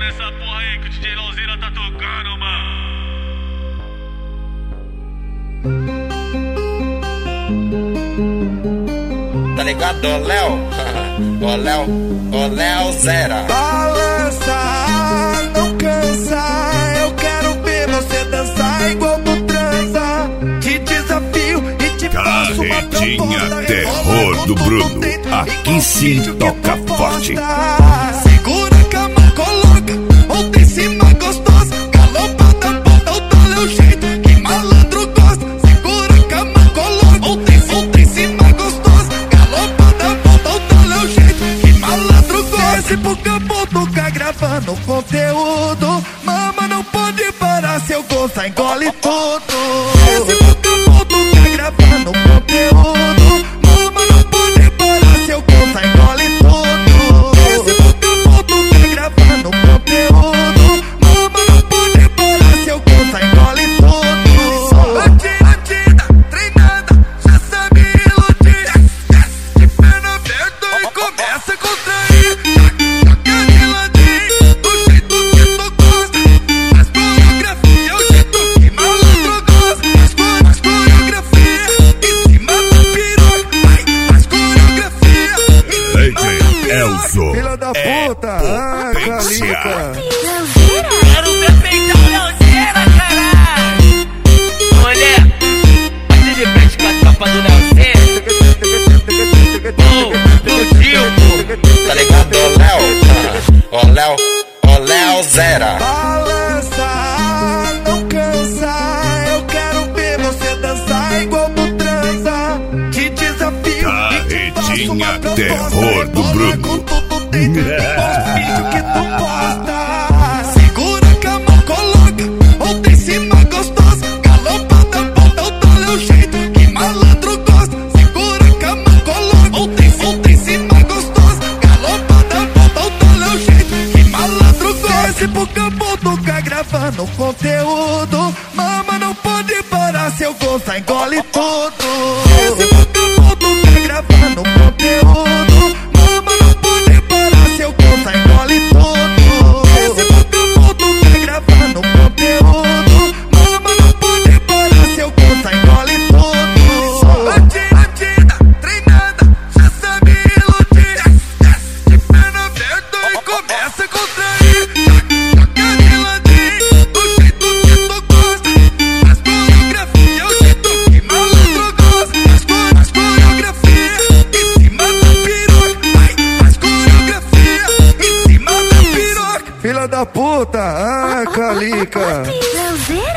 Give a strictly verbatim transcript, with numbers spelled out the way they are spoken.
essa porra aí que o D J Lauzeira tá tocando, mano. Tá ligado, ô Léo? Ô Léo, ô Léo Zera. Balança, não cansa. Eu quero ver você dançar igual tu transa. Te desafio e te faço uma proposta. Terror do Bruno. Aqui sim toca forte. Segura a cama, coloca. Outra em cima gostosa. Galopada, bota o tal é o jeito que malandro gosta. Segura a cama, coloca. Outra em, outra em cima gostosa. Galopada, bota o tal é o jeito que malandro gosta. Desce pro campo, toca gravando conteúdo. Mama, não pode parar, se eu gostar engole tudo. Desce pro campo, toca gravando conteúdo. Mama, não pode parar, se eu gostar engole tudo. Desce pro campo, toca gravando conteúdo. Mama, não pode parar, se eu gostar engole tudo. Bandida, treinada, já sabe iludir. De perna aberta e começa a contrair. Joga de ladinho, do jeito que tu gosta. As coreografia, o jeito que malandro gosta. As coreografia, em cima da piroca. Ai, as coreografia, em cima da Elzo. Filha da puta, ah, Calica. Quero ver peitar o Lauzeira, caralho. Mulher, bate de frente com a tropa do Lauzeira. Ô, ô Gil, Tá ligado, ô Léo? Ô Léo, ô Léo Zera. Balança, não cansa. Eu quero ver você dançar igual tu transa. Te desafio e te faço uma proposta. Terror do Bruno. Com tudo dentro dos vídeos que tu posta. Segura a cama, coloca. Outra em cima gostosa. Galopada, bota o tal é o jeito que malandro gosta. Segura a cama, coloca. Outra em, outra em cima gostosa. Galopada, bota o tal é o jeito que malandro gosta. Desce pro campo, toca gravando conteúdo. Mama, não pode parar, se eu gostar engole tudo. Desce pro campo, toca gravando conteúdo. Mama, não pode parar, se eu gostar engole tudo. Desce pro campo, toca gravando conteúdo. Mama, não pode parar, se eu gostar engole tudo. Bandida, treinada, já sabe iludir. De perna aberta e começa a contrair. Joga de ladinho, do jeito que tu gosta. As coreografia, o jeito que malandro gosta. As, co as coreografia, em cima da piroca. Ai, as coreografia, em cima da piroca. Filha da puta, ah, Calica.